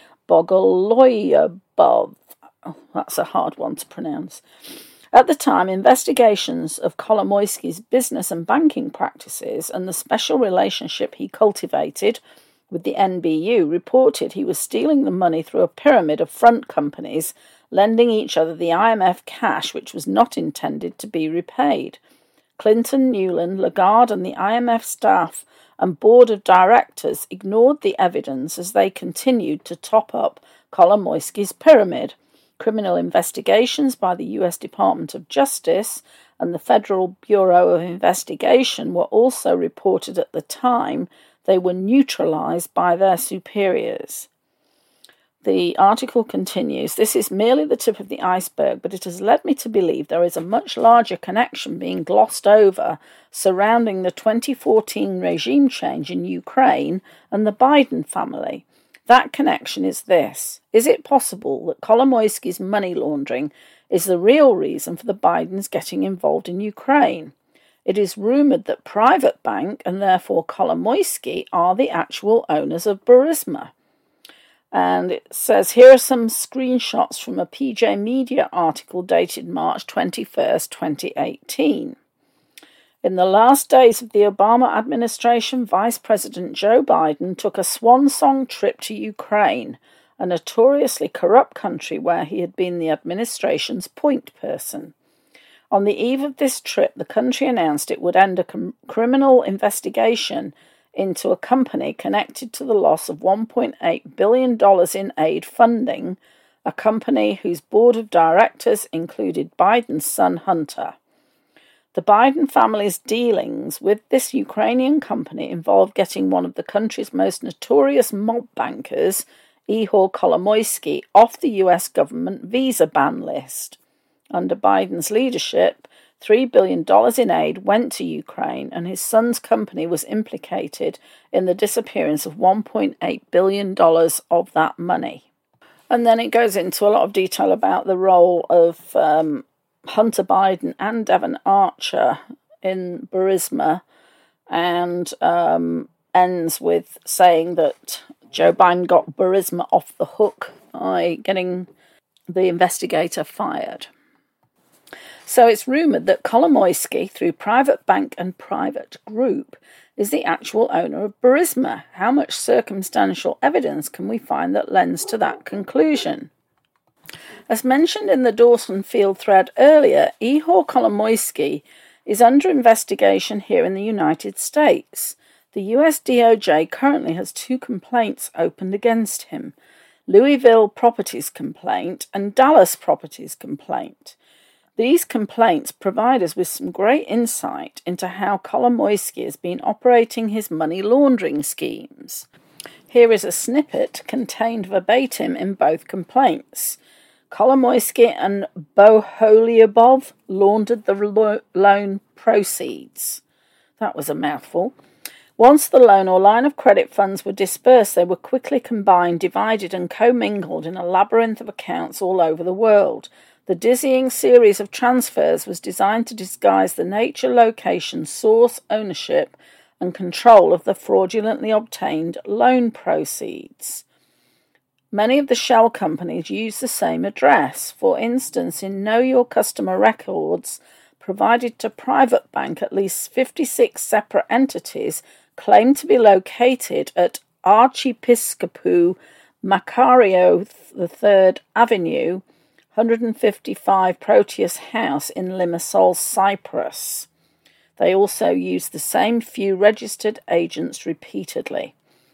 E: Bogolyubov. Oh, that's a hard one to pronounce. At the time, investigations of Kolomoisky's business and banking practices and the special relationship he cultivated with the N B U reported he was stealing the money through a pyramid of front companies, lending each other the I M F cash which was not intended to be repaid. Clinton, Nuland, Lagarde and the I M F staff and board of directors ignored the evidence as they continued to top up Kolomoisky's pyramid. Criminal investigations by the U S Department of Justice and the Federal Bureau of Investigation were also reported at the time they were neutralized by their superiors. The article continues, "This is merely the tip of the iceberg, but it has led me to believe there is a much larger connection being glossed over surrounding the twenty fourteen regime change in Ukraine and the Biden family. That connection is this. Is it possible that Kolomoisky's money laundering is the real reason for the Bidens getting involved in Ukraine? It is rumoured that Private Bank, and therefore Kolomoisky, are the actual owners of Burisma." And it says, here are some screenshots from a P J Media article dated March twenty-first, twenty eighteen. In the last days of the Obama administration, Vice President Joe Biden took a swan-song trip to Ukraine, a notoriously corrupt country where he had been the administration's point person. On the eve of this trip, the country announced it would end a com- criminal investigation into a company connected to the loss of one point eight billion dollars in aid funding, a company whose board of directors included Biden's son Hunter. The Biden family's dealings with this Ukrainian company involved getting one of the country's most notorious mob bankers, Ihor Kolomoisky, off the U S government visa ban list. Under Biden's leadership, three billion dollars in aid went to Ukraine, and his son's company was implicated in the disappearance of one point eight billion dollars of that money. And then it goes into a lot of detail about the role of um, Hunter Biden and Devon Archer in Burisma, and um, ends with saying that Joe Biden got Burisma off the hook by getting the investigator fired. So it's rumoured that Kolomoisky, through Private Bank and Private Group, is the actual owner of Burisma. How much circumstantial evidence can we find that lends to that conclusion? As mentioned in the Dawson Field thread earlier, Ihor Kolomoisky is under investigation here in the United States. The U S D O J currently has two complaints opened against him: Louisville Properties complaint and Dallas Properties complaint. These complaints provide us with some great insight into how Kolomoisky has been operating his money laundering schemes. Here is a snippet contained verbatim in both complaints. Kolomoisky and Boholyubov laundered the lo- loan proceeds. That was a mouthful. Once the loan or line of credit funds were dispersed, they were quickly combined, divided and commingled in a labyrinth of accounts all over the world. The dizzying series of transfers was designed to disguise the nature, location, source, ownership, and control of the fraudulently obtained loan proceeds. Many of the shell companies use the same address. For instance, in Know Your Customer records provided to Private Bank, at least fifty-six separate entities claim to be located at Archiepiscopou Macario the third Avenue, one fifty-five Proteus House in Limassol, Cyprus. They also use the same few registered agents repeatedly.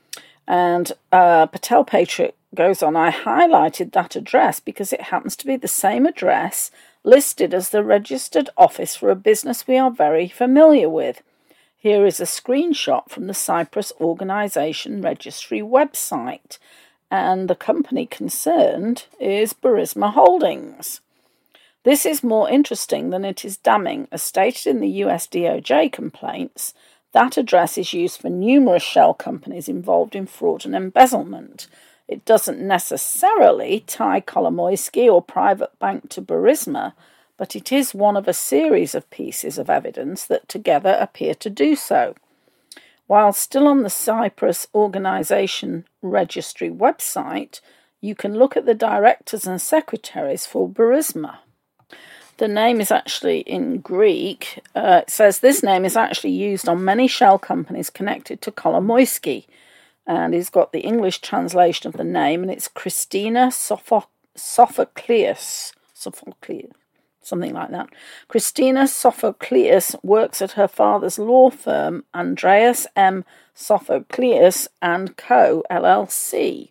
E: And uh, Patel Patriot goes on, I highlighted that address because it happens to be the same address listed as the registered office for a business we are very familiar with. Here is a screenshot from the Cyprus Organisation Registry website, and the company concerned is Burisma Holdings. This is more interesting than it is damning. As stated in the U S D O J complaints, that address is used for numerous shell companies involved in fraud and embezzlement. It doesn't necessarily tie Kolomoisky or Private Bank to Burisma, but it is one of a series of pieces of evidence that together appear to do so. While still on the Cyprus Organisation Registry website, you can look at the directors and secretaries for Burisma. The name is actually in Greek. Uh, it says this name is actually used on many shell companies connected to Kolomoisky, and he's got the English translation of the name, and it's Christina Sopho- Sophocleous. Sophocleous. Something like that. Christina Sophocleous works at her father's law firm, Andreas M. Sophocleous and Co., L L C.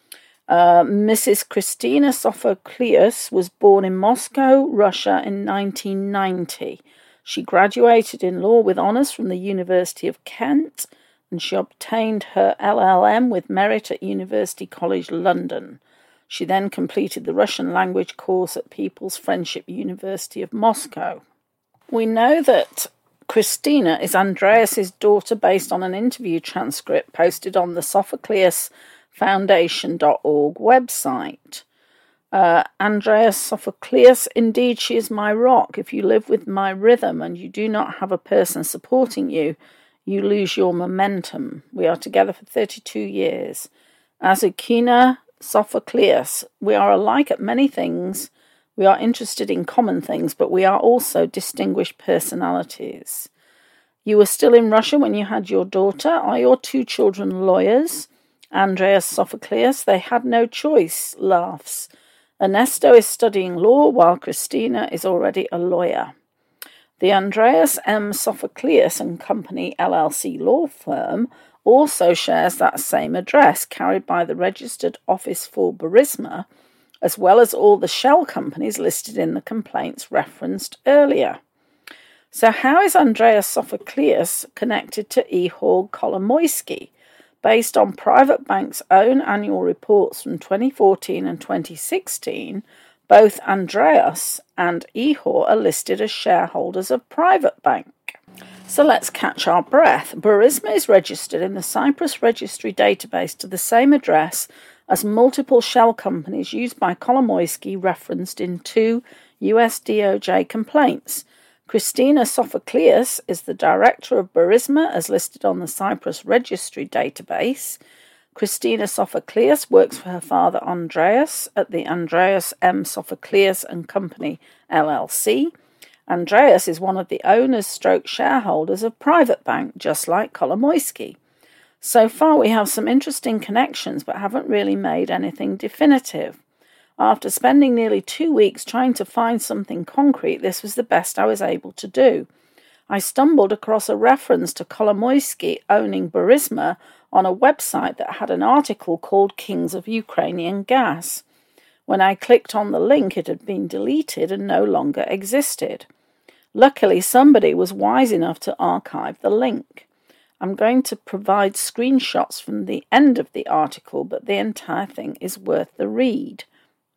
E: Uh, Missus Christina Sophocleous was born in Moscow, Russia in nineteen ninety. She graduated in law with honours from the University of Kent, and she obtained her L L M with merit at University College London. She then completed the Russian language course at People's Friendship University of Moscow. We know that Christina is Andreas's daughter based on an interview transcript posted on the Sophocleus Foundation dot org website. Uh, Andreas Sophocleus, indeed she is my rock. If you live with my rhythm and you do not have a person supporting you, you lose your momentum. We are together for thirty-two years. Azukina Sophocleus, we are alike at many things. We are interested in common things, but we are also distinguished personalities. You were still in Russia when you had your daughter. Are your two children lawyers? Andreas Sophocleus, they had no choice, laughs. Ernesto is studying law while Christina is already a lawyer. The Andreas M. Sophocleus and Company L L C law firm also shares that same address carried by the registered office for Burisma, as well as all the shell companies listed in the complaints referenced earlier. So how is Andreas Sophocleus connected to Ihor Kolomoisky? Based on Private Bank's own annual reports from twenty fourteen and twenty sixteen, both Andreas and Ihor are listed as shareholders of Private Bank. So let's catch our breath. Burisma is registered in the Cyprus Registry database to the same address as multiple shell companies used by Kolomoisky referenced in two U S D O J complaints. Christina Sophocleus is the director of Burisma as listed on the Cyprus Registry database. Christina Sophocleus works for her father Andreas at the Andreas M. Sophocleus and Company L L C. Andreas is one of the owners stroke shareholders of Private Bank, just like Kolomoisky. So far we have some interesting connections but haven't really made anything definitive. After spending nearly two weeks trying to find something concrete, this was the best I was able to do. I stumbled across a reference to Kolomoisky owning Burisma on a website that had an article called Kings of Ukrainian Gas. When I clicked on the link, it had been deleted and no longer existed. Luckily, somebody was wise enough to archive the link. I'm going to provide screenshots from the end of the article, but the entire thing is worth the read.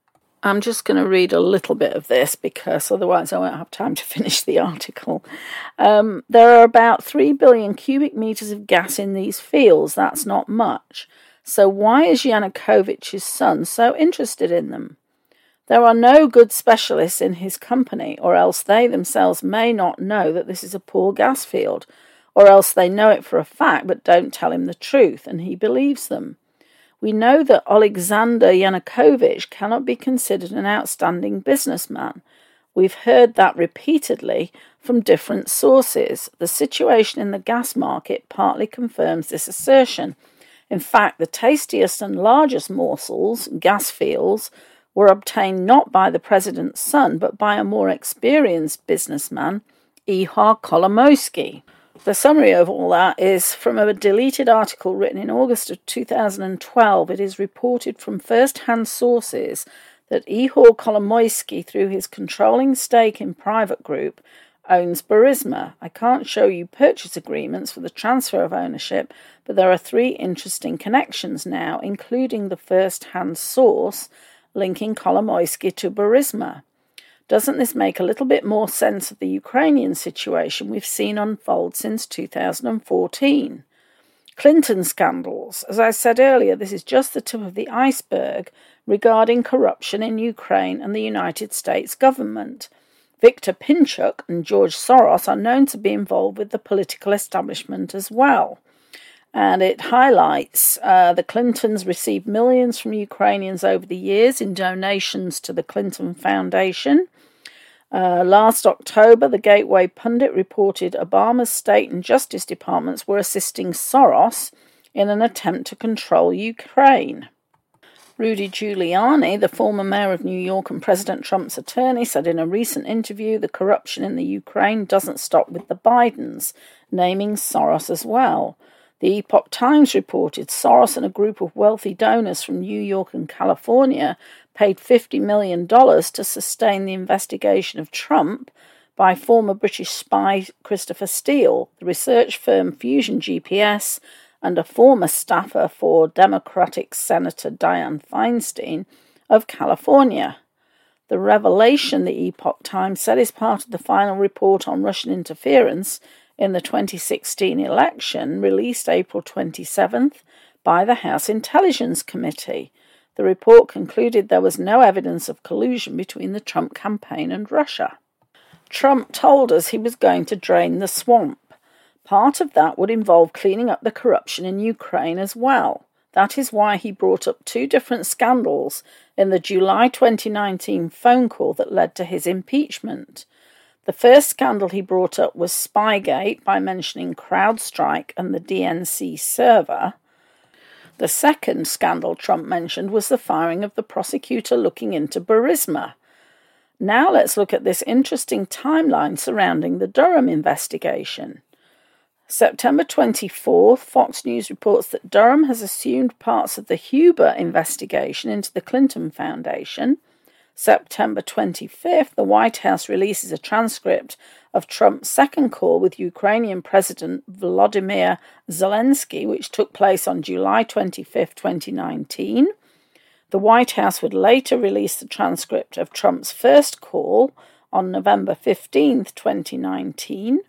E: I'm just going to read a little bit of this because otherwise I won't have time to finish the article. Um, there are about three billion cubic meters of gas in these fields. That's not much. So why is Yanukovych's son so interested in them? There are no good specialists in his company, or else they themselves may not know that this is a poor gas field, or else they know it for a fact but don't tell him the truth, and he believes them. We know that Alexander Yanukovych cannot be considered an outstanding businessman. We've heard that repeatedly from different sources. The situation in the gas market partly confirms this assertion. In fact, the tastiest and largest morsels, gas fields, were obtained not by the president's son, but by a more experienced businessman, Ihor Kolomoisky. The summary of all that is from a deleted article written in August of two thousand twelve. It is reported from first-hand sources that Ihor Kolomoisky, through his controlling stake in Private Group, owns Burisma. I can't show you purchase agreements for the transfer of ownership, but there are three interesting connections now, including the first-hand source linking Kolomoisky to Burisma. Doesn't this make a little bit more sense of the Ukrainian situation we've seen unfold since two thousand fourteen? Clinton scandals. As I said earlier, this is just the tip of the iceberg regarding corruption in Ukraine and the United States government. Viktor Pinchuk and George Soros are known to be involved with the political establishment as well. And it highlights uh, the Clintons received millions from Ukrainians over the years in donations to the Clinton Foundation. Uh, last October, the Gateway Pundit reported Obama's state and justice departments were assisting Soros in an attempt to control Ukraine. Rudy Giuliani, the former mayor of New York and President Trump's attorney, said in a recent interview the corruption in the Ukraine doesn't stop with the Bidens, naming Soros as well. The Epoch Times reported Soros and a group of wealthy donors from New York and California paid fifty million dollars to sustain the investigation of Trump, by former British spy Christopher Steele, the research firm Fusion G P S, and a former staffer for Democratic Senator Dianne Feinstein of California. The revelation, the Epoch Times said, is part of the final report on Russian interference in the twenty sixteen election, released April twenty-seventh by the House Intelligence Committee. The report concluded there was no evidence of collusion between the Trump campaign and Russia. Trump told us he was going to drain the swamp. Part of that would involve cleaning up the corruption in Ukraine as well. That is why he brought up two different scandals in the July twenty nineteen phone call that led to his impeachment. The first scandal he brought up was Spygate by mentioning CrowdStrike and the D N C server. The second scandal Trump mentioned was the firing of the prosecutor looking into Burisma. Now let's look at this interesting timeline surrounding the Durham investigation. September twenty-fourth, Fox News reports that Durham has assumed parts of the Huber investigation into the Clinton Foundation. September twenty-fifth, the White House releases a transcript of Trump's second call with Ukrainian President Volodymyr Zelensky, which took place on July twenty-fifth, twenty nineteen. The White House would later release the transcript of Trump's first call on November fifteenth, twenty nineteen.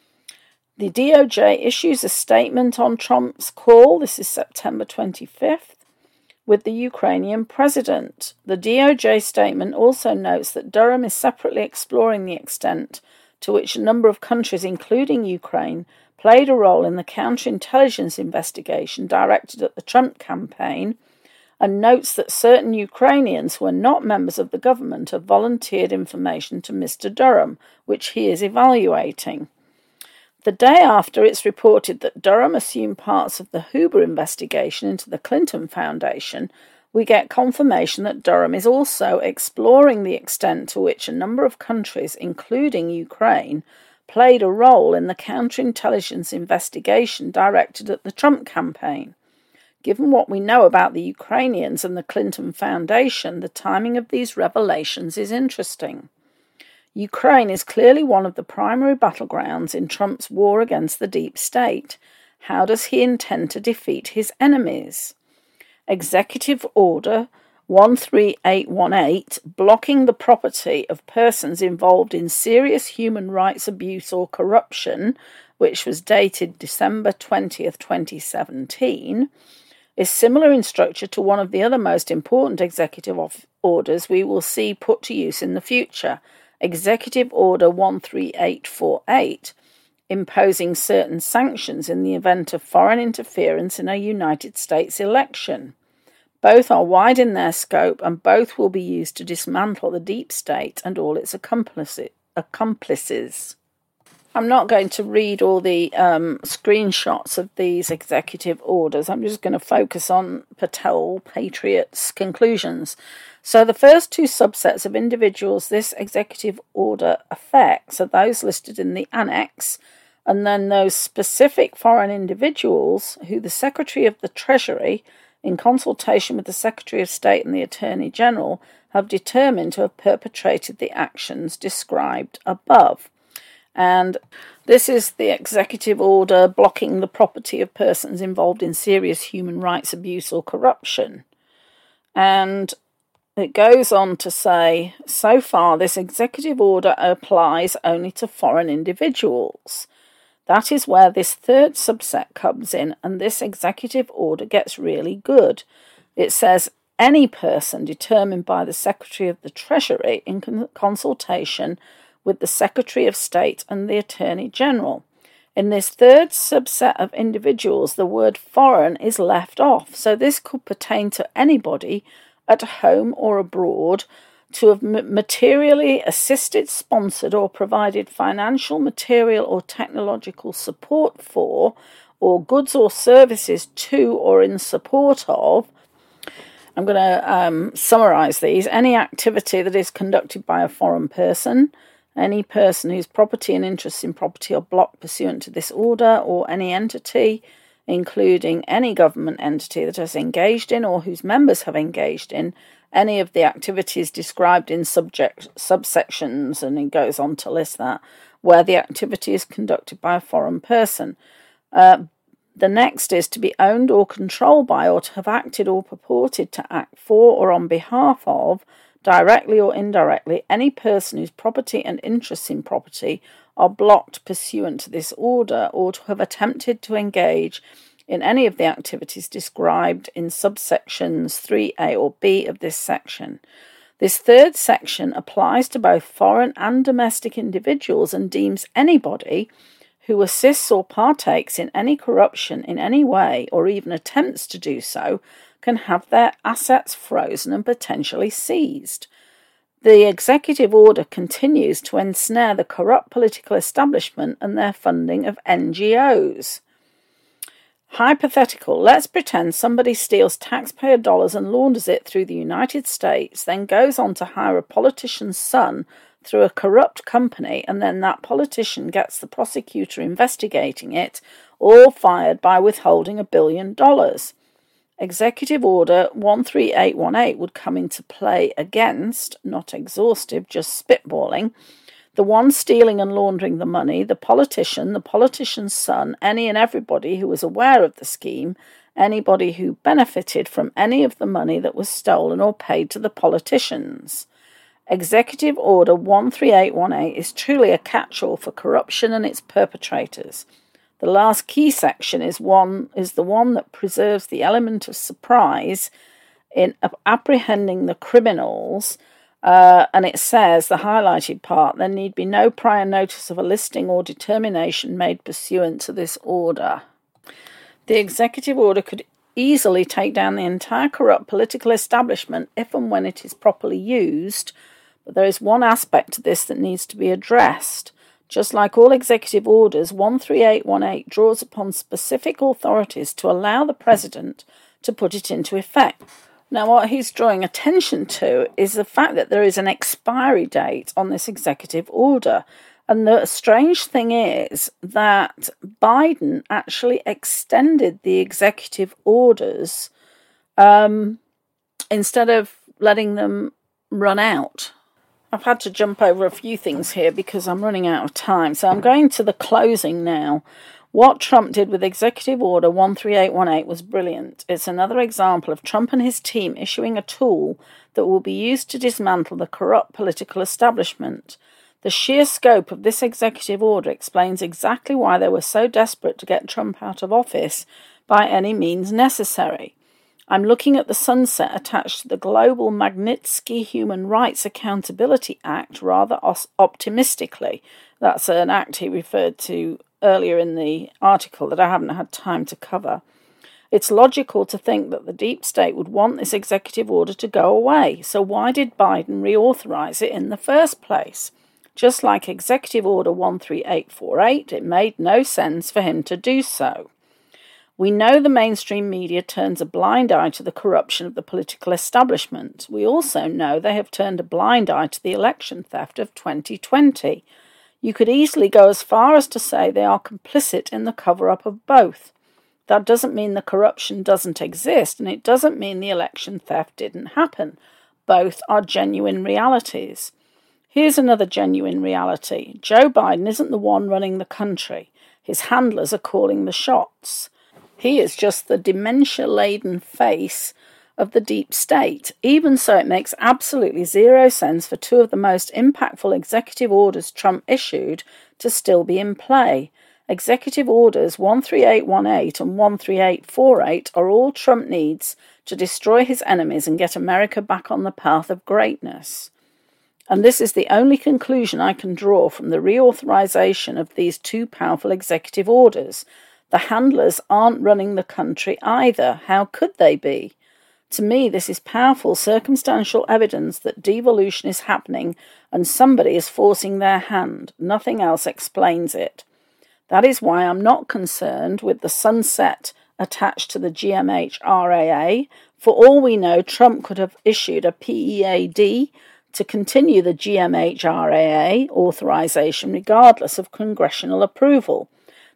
E: The D O J issues a statement on Trump's call, this is September twenty-fifth, with the Ukrainian president. The D O J statement also notes that Durham is separately exploring the extent to which a number of countries, including Ukraine, played a role in the counterintelligence investigation directed at the Trump campaign, and notes that certain Ukrainians who are not members of the government have volunteered information to Mister Durham, which he is evaluating. The day after it's reported that Durham assumed parts of the Huber investigation into the Clinton Foundation, we get confirmation that Durham is also exploring the extent to which a number of countries, including Ukraine, played a role in the counterintelligence investigation directed at the Trump campaign. Given what we know about the Ukrainians and the Clinton Foundation, the timing of these revelations is interesting. Ukraine is clearly one of the primary battlegrounds in Trump's war against the deep state. How does he intend to defeat his enemies? Executive Order one three eight one eight, blocking the property of persons involved in serious human rights abuse or corruption, which was dated December twentieth, twenty seventeen, is similar in structure to one of the other most important executive orders we will see put to use in the future, Executive Order one three eight four eight, imposing certain sanctions in the event of foreign interference in a United States election. Both are wide in their scope, and both will be used to dismantle the deep state and all its accomplices. I'm not going to read all the um, screenshots of these executive orders. I'm just going to focus on Patel Patriot's conclusions. So the first two subsets of individuals this executive order affects are those listed in the annex, and then those specific foreign individuals who the Secretary of the Treasury, in consultation with the Secretary of State and the Attorney General, have determined to have perpetrated the actions described above. And this is the executive order blocking the property of persons involved in serious human rights abuse or corruption. And it goes on to say, so far this executive order applies only to foreign individuals. That is where this third subset comes in, and this executive order gets really good. It says, any person determined by the Secretary of the Treasury in con- consultation with the Secretary of State and the Attorney General. In this third subset of individuals, the word foreign is left off, so this could pertain to anybody at home or abroad to have materially assisted, sponsored, or provided financial, material, or technological support for, or goods or services to or in support of. I'm going to um, summarise these. Any activity that is conducted by a foreign person, any person whose property and interests in property are blocked pursuant to this order, or any entity including any government entity that has engaged in or whose members have engaged in any of the activities described in subject subsections, and it goes on to list that, where the activity is conducted by a foreign person. Uh, the next is to be owned or controlled by, or to have acted or purported to act for or on behalf of, directly or indirectly, any person whose property and interests in property are blocked pursuant to this order, or to have attempted to engage in any of the activities described in subsections three A or B of this section. This third section applies to both foreign and domestic individuals and deems anybody who assists or partakes in any corruption in any way, or even attempts to do so, can have their assets frozen and potentially seized. The executive order continues to ensnare the corrupt political establishment and their funding of N G Os. Hypothetical, let's pretend somebody steals taxpayer dollars and launders it through the United States, then goes on to hire a politician's son through a corrupt company, and then that politician gets the prosecutor investigating it, all fired by withholding a billion dollars. Executive Order one three eight one eight would come into play against, not exhaustive, just spitballing, the one stealing and laundering the money, the politician, the politician's son, any and everybody who was aware of the scheme, anybody who benefited from any of the money that was stolen or paid to the politicians. Executive Order one three eight one eight is truly a catch-all for corruption and its perpetrators. The last key section is one is the one that preserves the element of surprise in apprehending the criminals. Uh, and it says, the highlighted part, there need be no prior notice of a listing or determination made pursuant to this order. The executive order could easily take down the entire corrupt political establishment if and when it is properly used, but there is one aspect to this that needs to be addressed. Just like all executive orders, one three eight one eight draws upon specific authorities to allow the President to put it into effect. Now, what he's drawing attention to is the fact that there is an expiry date on this executive order. And the strange thing is that Biden actually extended the executive orders um, instead of letting them run out. I've had to jump over a few things here because I'm running out of time. So I'm going to the closing now. What Trump did with Executive Order one three eight one eight was brilliant. It's another example of Trump and his team issuing a tool that will be used to dismantle the corrupt political establishment. The sheer scope of this executive order explains exactly why they were so desperate to get Trump out of office by any means necessary. I'm looking at the sunset attached to the Global Magnitsky Human Rights Accountability Act rather optimistically. That's an act he referred to earlier in the article that I haven't had time to cover. It's logical to think that the deep state would want this executive order to go away, so why did Biden reauthorize it in the first place? Just like Executive Order one three eight four eight, it made no sense for him to do so. We know the mainstream media turns a blind eye to the corruption of the political establishment. We also know they have turned a blind eye to the election theft of twenty twenty. You could easily go as far as to say they are complicit in the cover-up of both. That doesn't mean the corruption doesn't exist, and it doesn't mean the election theft didn't happen. Both are genuine realities. Here's another genuine reality. Joe Biden isn't the one running the country. His handlers are calling the shots. He is just the dementia-laden face of the deep state. Even so, it makes absolutely zero sense for two of the most impactful executive orders Trump issued to still be in play. Executive Orders one three eight one eight and one three eight four eight are all Trump needs to destroy his enemies and get America back on the path of greatness. And this is the only conclusion I can draw from the reauthorization of these two powerful executive orders. The handlers aren't running the country either. How could they be? To me, this is powerful circumstantial evidence that devolution is happening and somebody is forcing their hand. Nothing else explains it. That is why I'm not concerned with the sunset attached to the G M H R A A. For all we know, Trump could have issued a P E A D to continue the G M H R A A authorization regardless of congressional approval.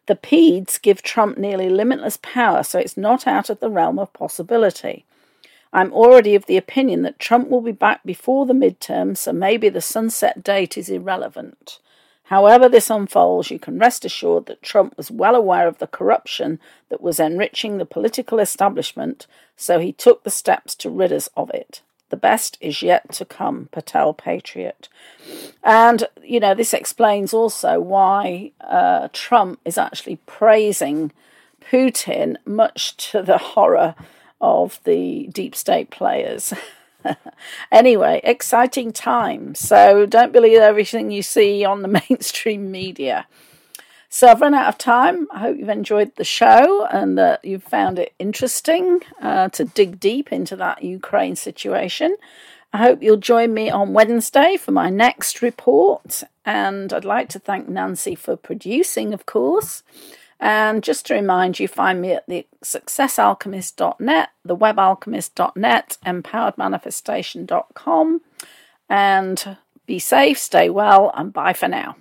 E: The Peds give Trump nearly limitless power, so it's not out of the realm of possibility. I'm already of the opinion that Trump will be back before the midterms, so maybe the sunset date is irrelevant. However this unfolds, you can rest assured that Trump was well aware of the corruption that was enriching the political establishment, so he took the steps to rid us of it. The best is yet to come, Patel Patriot. And, you know, this explains also why uh, Trump is actually praising Putin, much to the horror of the deep state players. Anyway, exciting times. So don't believe everything you see on the mainstream media. So I've run out of time. I hope you've enjoyed the show and that you've found it interesting uh, to dig deep into that Ukraine situation. I hope you'll join me on Wednesday for my next report. And I'd like to thank Nancy for producing, of course. And just to remind you, find me at the success alchemist dot net, the web alchemist dot net, empowered manifestation dot com. And be safe, stay well, and bye for now.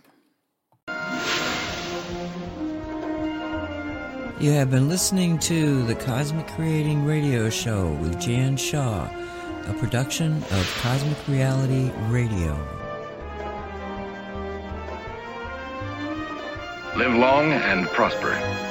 A: You have been listening to the Cosmic Creating Radio Show with Jan Shaw, a production of Cosmic Reality Radio.
G: Live long and prosper.